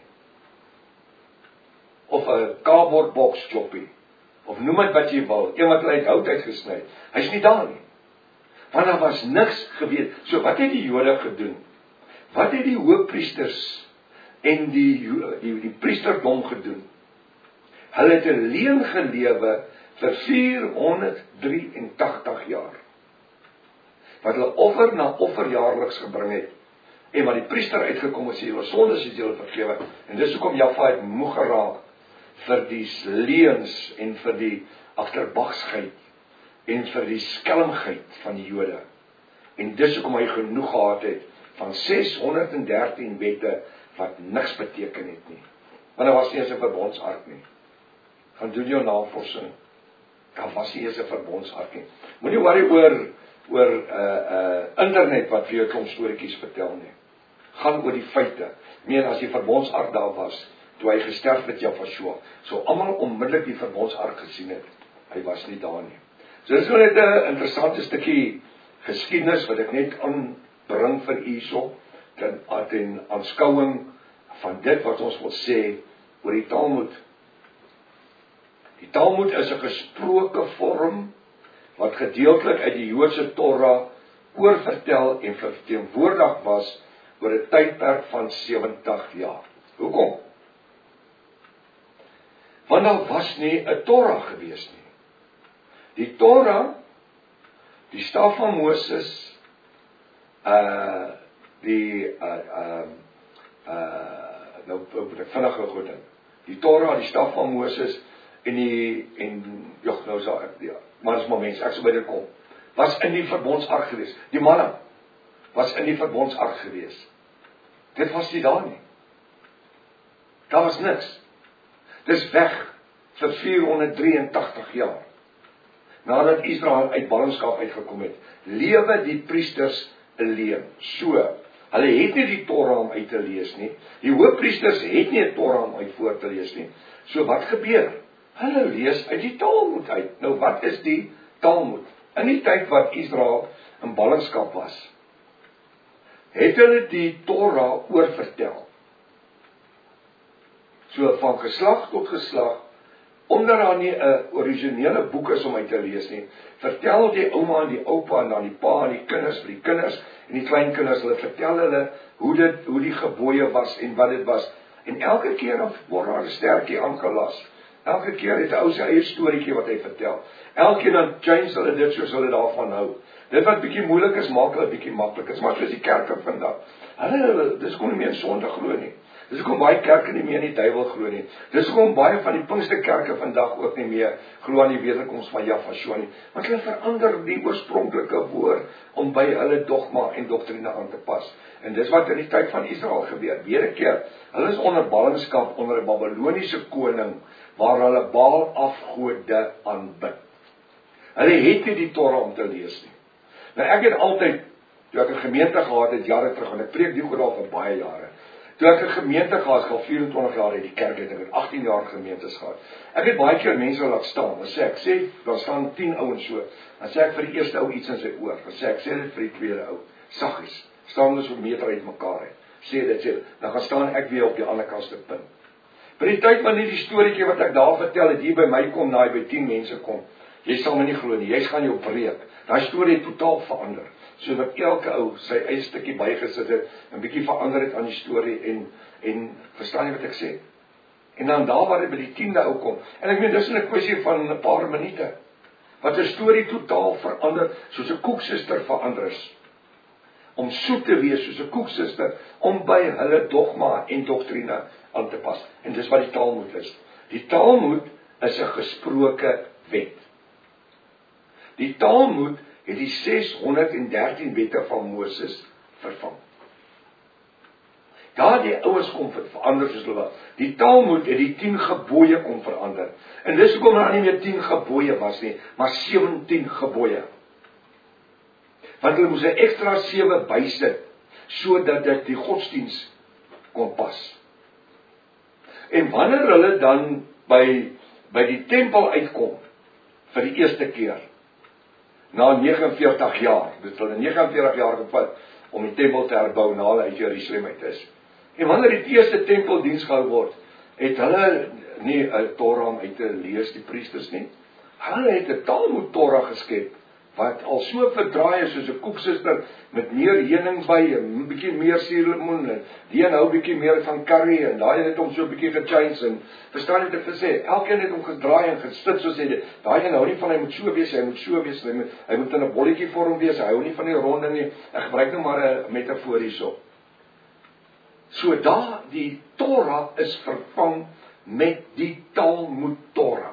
Of 'n cardboard box joppie, of noem dit wat jy wil, een wat hulle uit hout uitgesny. Hy's nie daar nie. Want daar was niks gewees. So wat het die Jode gedoen? Wat het die hoofpriesters en die, die, die priesterdom gedoen? Hulle het 'n leuen gelewe vir vierhonderddraaiëntagtig jaar. Wat hulle offer na offer jaarliks gebring het. En wat die priester uitgekom het, sê julle sondes is julle vergewe. En dis hoekom Jaffa het moeg geraak vir die leuns en vir die agterbagsheid en vir die skelmheid van die Jode. En dis hoekom hy genoeg gehad het van seshonderddertien wette wat niks beteken het nie. Want daar was nie eens 'n verbondsark nie. Gaan doen jou navorsing. Daar was nie eens 'n verbondsark nie. Moenie worry oor oor uh uh internet wat vir jou klomp storieetjies vertel nie. Gaan oor die feite. Meen as die verbondsark daar was, toe hy gesterf het Joshua, so almal onmiddellik die verbondsark gesien het. Hy was nie daar nie. So dis wel net 'n interessante stukkie geskiedenis wat ek net aanbring vir u hierso, ten ten aanskouing van dit wat ons wil sê oor die Talmud. Die Talmud is 'n gesproke vorm wat gedeeltelik uit die Joodse Torah oorvertel en verteenwoordig was oor 'n tydperk van sewentig jaar. Hoekom? Want daar was nie 'n Torah gewees nie. Die Torah, die staf van Moses, uh die uh uh uh nou moet ek vinnig gou dink. Die Torah, die staf van Moses en die en ja, nou sal ek ja, maar is maar mense, ek sou by dit kom. Was in die verbondsark gewees. Die manne was in die verbondsark gewees. Dit was nie daar nie. Daar was niks. Dis weg vir vierhonderddraaiëntagtig jaar. Nadat Israel uit ballingskap uitgekom het, lewe die priesters 'n leuen. So, hulle het nie die Torah om uit te lees nie. Die hoofpriesters het nie 'n Torah om uit voor te lees nie. So wat gebeur? Hulle lees uit die Talmud uit. Nou wat is die Talmud? In die tyd wat Israel in ballingskap was, het hulle die Torah oorvertel. So van geslag tot geslag, omdat daar nie 'n originele boek is om uit te lees nie, vertel die ouma en die oupa en dan die pa en die kinders vir die kinders en die kleinkinders, hulle vertel hulle hoe dit hoe die gebooie was en wat dit was. En elke keer word daar 'n stertjie aangelas. Elke keer het 'n ou sy eie storieetjie wat hy vertel. Elkeen dan change hulle dit soos hulle daarvan hou. Dit wat bietjie moeilik is, maak hulle bietjie maklik. Dis maar soos die kerke vandag. Hulle dis kon nie meer in sonde glo nie. Dis hoekom baie kerke nie meer in die duiwel glo nie. Dis hoekom baie van die Pinksterkerke vandag ook nie meer glo aan die wederkoms van Joshua nie. Want hulle verander die oorspronklike woord om by hulle dogma en doktrine aan te pas. En dis wat in die tyd van Israel gebeur. Weer 'n keer, hulle is onder ballingskap onder 'n Babiloniese koning waar hulle Baal afgode aanbid. Hulle het nie die Torah om te lees nie. Nou ek het altyd, toe ek 'n gemeente gehad het jare terug, en ek preek die goed al vir baie jare. Toe ek 'n gemeente gehad het, al vyerentwintig jaar het die kerk het, ek het agttien jaar gemeentes gehad. Ek het baie keer mense laat staan, dan sê ek, sê, daar staan tien ouens so, dan sê ek vir die eerste ou iets in sy oor, dan sê ek, sê dit vir die tweede ou, saggies, staan hulle so meter uit mekaar uit, sê dit, sê, dan gaan staan ek weer op die ander kant se punt. By die tyd wanneer die storieetjie wat ek daar vertel het, hier by my kom, naai by tien mense kom, jy sal my nie glo nie, jy gaan jou breek, daai storie het totaal verander, so dat elke ou sy eie stukkie bygesit het, en bietjie verander het aan die storie, en, en verstaan jy wat ek sê? En dan daar waar dit by die tiende ou kom, en ek meen, dis 'n kwessie van 'n paar minute, wat 'n storie totaal verander, soos 'n koeksuster verander is, om soet te wees soos 'n koeksuster, om by hulle dogma en doktrine aan te pas. En dis wat die Talmud is. Die Talmud is 'n gesproke wet. Die Talmud het die seshonderddertien wette van Moses vervang. Daar die ouens kom verander soos hulle was. Die Talmud het die tien gebooie kom verander. En dis hoekom daar nie meer tien gebooie was nie, maar sewentien gebooie. Want hulle moes 'n ekstra sewe bysit, sodat dit die godsdiens kon pas. En wanneer hulle dan by, by die tempel uitkom, vir die eerste keer, na negenenveertig jaar, dit het hulle negenenveertig jaar gevat, om die tempel te herbou, na hulle uit Jerusalem uit is. En wanneer die eerste tempeldiens gehou word, het hulle nie 'n Torah om uit te lees, die priesters nie. Hulle het 'n Talmud Torah geskep, wat al so verdraai is soos 'n koeksuster, met meer heuning by, 'n bietjie meer suurlemoen, en die een hou bietjie meer van curry, en daai het hom so 'n bietjie gechange, en verstaan jy wat ek sê, elkeen het hom gedraai en gesit, soos hy, daai een hou nie van, hy moet so wees, hy moet so wees, hy moet, hy moet in 'n bolletjie vorm wees, hy hou nie van die ronde nie, ek gebruik nou maar 'n metafoor hierso. So daar, die Torah is vervang met die Talmud Torah.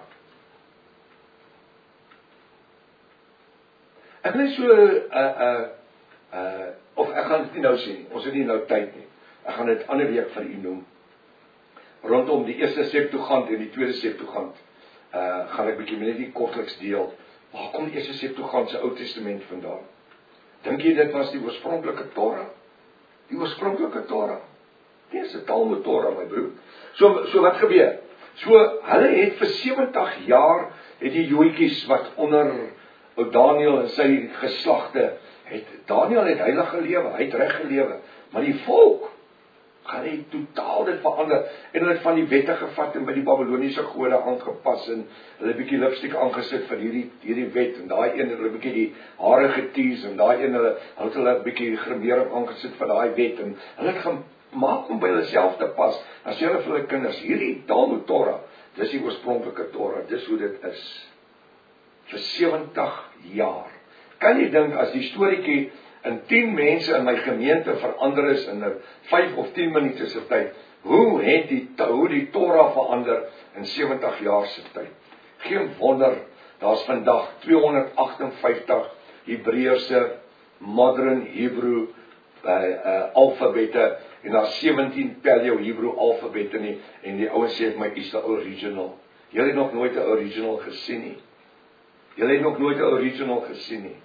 Ek net so, uh, uh, uh, of ek gaan dit nie nou sê nie, ons het nie nou tyd nie, ek gaan dit ander week vir u noem, rondom die eerste Septuagint en die tweede Septuagint, uh, gaan ek bietjie net die kortliks deel, waar kom die eerste Septuagint se Ou Testament vandaan? Dink jy dit was die oorspronklike Torah? Die oorspronklike Torah? Nee, is 'n Talmud Torah, my broer. So, so wat gebeur? So, hulle het vir sewentig jaar, het die Joodjies wat onder ou Daniël en sy geslagte, het, Daniël het heilig gelewe, hy het reg gelewe, maar die volk, gaan hy totaal dit verander, en hulle het van die wette gevat, en by die Babyloniese gode aangepas, en hulle bietjie lipstick aangesit vir hierdie, hierdie wet, en daai een, hulle bietjie die hare getees, en daai een, hulle, hulle het hulle bietjie grimering aangesit vir daai wet, en hulle het gaan maak om by hulle self te pas, as jy hulle vir hulle kinders, hierdie Talmud Torah, dis die oorspronklike Torah, dis hoe dit is, vir sewentig jaar. Kan jy dink, as die storieetjie in tien mense in my gemeente verander is, in vyf of tien minute se tyd, hoe het die, hoe die Torah verander in sewentig jaar se tyd? Geen wonder, daar's vandag tweehonderdagtenvyftig Hebreëse, modern Hebrew, uh, uh, alfabette, en daar sewentien Paleo Hebrew alfabette nie, en die ouens sê my, is die original. Julle het nog nooit 'n original gesien nie. Julle het nog nooit 'n original gesien nie.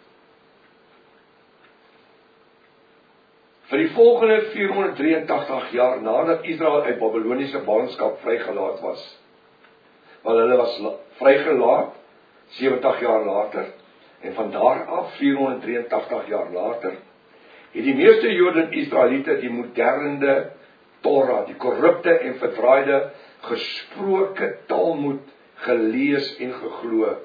Vir die volgende vierhonderddrieëntagtig jaar, nadat Israel uit Babyloniese ballingskap vrygelaat was, want hulle was vrygelaat, sewentig jaar later, en van daar af, vierhonderddrieëntagtig jaar later, het die meeste Jode en Israeliete die moderne Torah, die korrupte en verdraaide, gesproke Talmud gelees en geglo.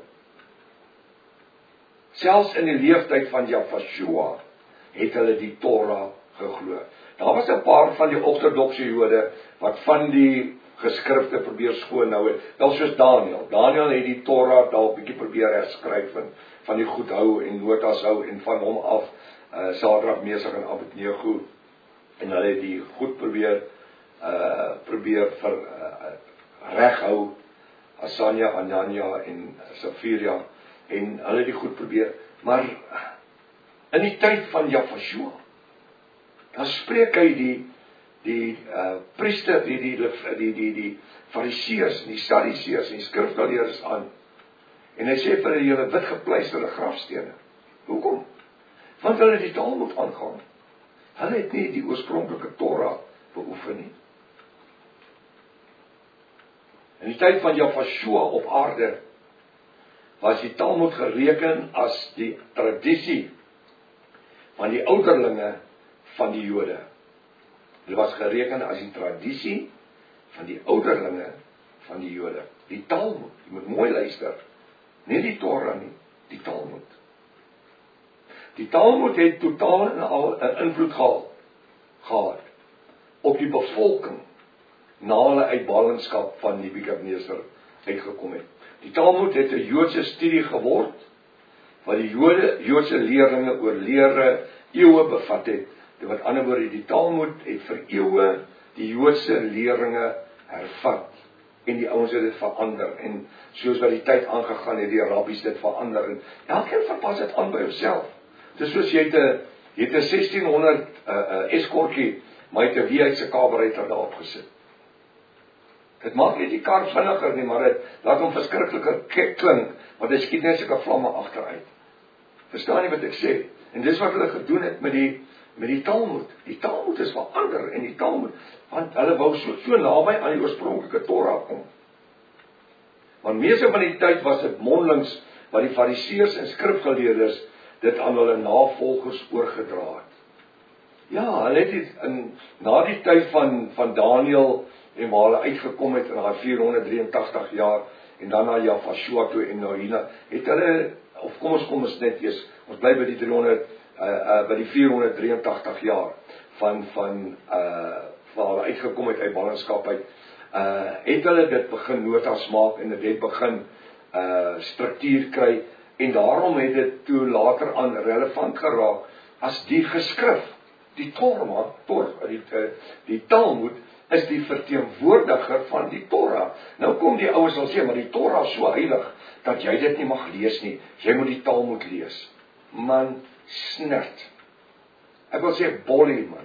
Selfs in die leeftyd van Jafashua het hulle die Torah geglo. Daar was 'n paar van die ortodokse Jode wat van die geskrifte probeer skoon hou het, wel soos Daniël. Daniël het die Torah daar 'n bietjie probeer herskryf van, van die goed hou en notas hou en van hom af uh, Sadrag, Mesach en Abednego, en hulle het die goed probeer uh, probeer vir uh, reghou, Asanja, Anania en Safiria, en hulle het die goed probeer, maar in die tyd van Jafashua, dan spreek hy die die uh, priester, die die die die die fariseërs, die sadduseërs en die skrifgeleerdes aan, en hy sê vir hulle, julle wit gepleisterde grafstene. Hoekom? Want hulle het die Talmud aangaan. Hulle het nie die oorspronklike Torah beoefen nie. In die tyd van Jafashua op aarde, was die Talmud gereken as die tradisie van die ouderlinge van die Jode. Dit was gereken as die tradisie van die ouderlinge van die Jode. Die Talmud, jy moet mooi luister, nie die Torah nie, die Talmud. Die Talmud het totaal en al 'n invloed gehad op die bevolking na hulle uit ballingskap van Nebukadneser uitgekom het. Die Talmud het 'n Joodse studie geword, wat die Jode, Joodse leerlinge oor lere eeue bevat het. Met ander woorde, die Talmud het vir eeue die Joodse leerlinge hervat, en die ouens het dit verander, en soos wat die tyd aangegaan het, die rabbies dit verander, en elkeen verpas dit aan by homself. Dis soos jy het 'n jy het 'n sestienhonderd uh, uh, eskortjie, maar jy het 'n wie uit se kabereiter daarop gesit. Dit maak nie die kar vinniger nie, maar dit laat hom verskrikliker klink, want hy skiet net sulke vlamme agteruit. Verstaan jy wat ek sê? En dis wat hulle gedoen het met die met die Talmud. Die Talmud is verander en die Talmud, want hulle wou so, so naby aan die oorspronklike Torah kom. Want meeste van die tyd was dit mondelings wat die Fariseërs en skrifgeleerders dit aan hulle navolgers oorgedra het. Ja, hulle het dit in na die tyd van van Daniël en waar hulle uitgekom het in daai vierhonderddrieëntagtig jaar en dan na Jafashua toe en na Hina, het hulle, of kom ons kom ons net eers, ons bly by die driehonderd uh, uh, by die vierhonderddrieëntagtig jaar van van uh waar hulle uitgekom het uit ballingskap uit. Uh, het hulle dit begin notas maak en dit het begin uh, struktuur kry en daarom het dit toe later aan relevant geraak as die geskrif, die Torah, Torah die, die Talmud is die verteenwoordiger van die Torah. Nou kom die ouers al sê, maar die Torah is so heilig dat jy dit nie mag lees nie, jy moet die Talmud lees. Man, snert. Ek wil sê bolly man.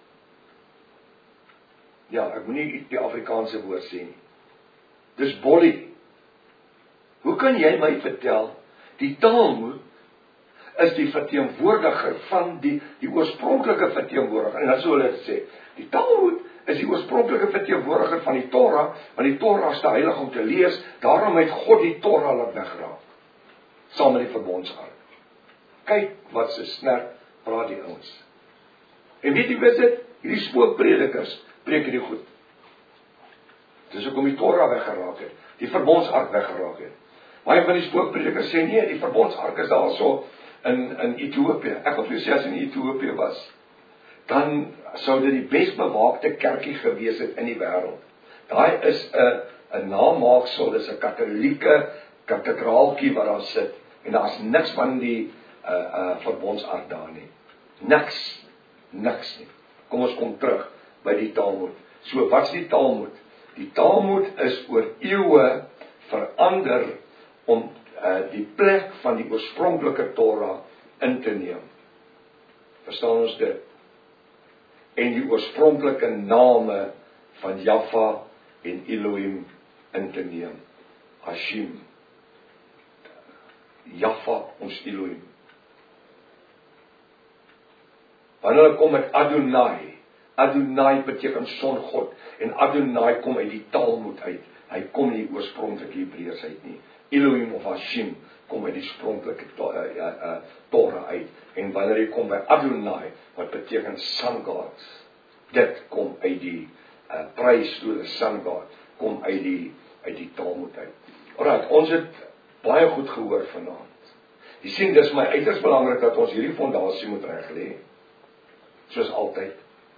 Ja, ek moet nie die Afrikaanse woord sê nie. Dis bolly. Hoe kan jy my vertel, die Talmud is die verteenwoordiger van die, die oorspronklike verteenwoordiger, en dat sou hulle sê, die Talmud is die oorspronklike verteenwoordiger van die Torah, want die Torah is te heilig om te lees, daarom het God die Torah laat wegraak, saam met die verbondsark. Kyk wat se snert praat die ouens. En weet jy wat dit? Hierdie spookpredikers preek hierdie goed. Dis hoekom die Torah weggeraak het, die verbondsark weggeraak het. Baie van die spookpredikers sê nee, die verbondsark is daar so in in Ethiopië. Ek wil vir jou sê as in Ethiopië was, dan sou dit die best bewaakte kerkie gewees het in die wêreld. Daai is 'n 'n namaaksel, dis 'n katolieke katedraaltjie wat daar sit en daar's niks van die uh uh verbondsark daar nie. Niks, niks nie. Kom ons kom terug by die Talmud. So, wat's die Talmud? Die Talmud is oor eeue verander om uh, die plek van die oorspronklike Torah in te neem. Verstaan ons dit? En die oorspronklike name van Jaffa en Elohim in te neem. Hashim. Jaffa, ons Elohim. Wanneer hulle kom met Adonai, Adonai beteken songod, en Adonai kom uit die Talmud uit, hy kom nie oorspronklike Hebreërs uit nie, Elohim of Hashim kom uit die oorspronklike to, uh, uh, uh, Torah uit, en wanneer hy kom by Adonai, wat beteken Sun God, dit kom uit die uh, prys toe die Sun God, kom uit die, uit die Talmud uit. Alright, ons het baie goed gehoor vanaand. Jy sien, dis my uiters belangrik dat ons hierdie fondasie moet reglê, soos altyd.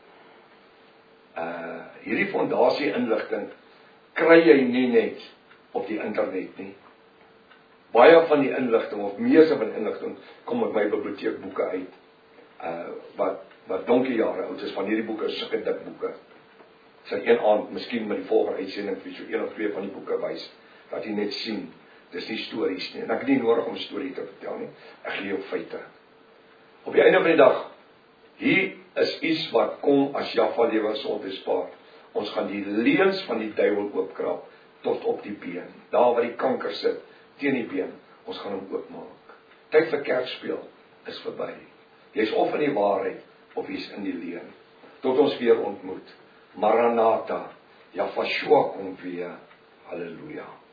Uh, hierdie fondasie inligting kry jy nie net op die internet nie. Baie van die inligting, of meeste van die inligting, kom uit my biblioteekboeke uit, uh, wat, wat donkie jare oud is, van hierdie boeke is sulke dik boeke. Ek sal een aand, miskien met die volgende uitsending, vir so een of twee van die boeke wys, dat jy net sien, dis nie stories nie, en ek het nie nodig om storie te vertel nie, ek gee jou feite. Op die einde van die dag, hier is iets wat kom as Jaffa lewensonderspaar. Ons gaan die leuns van die duiwel oopkrap tot op die been. Daar waar die kanker sit, teen die been, ons gaan hom oopmaak. Tyd vir kerkspeel is verby. Jy's of in die waarheid of jy's in die leuen. Tot ons weer ontmoet. Maranatha, Jafashua kom weer. Halleluja.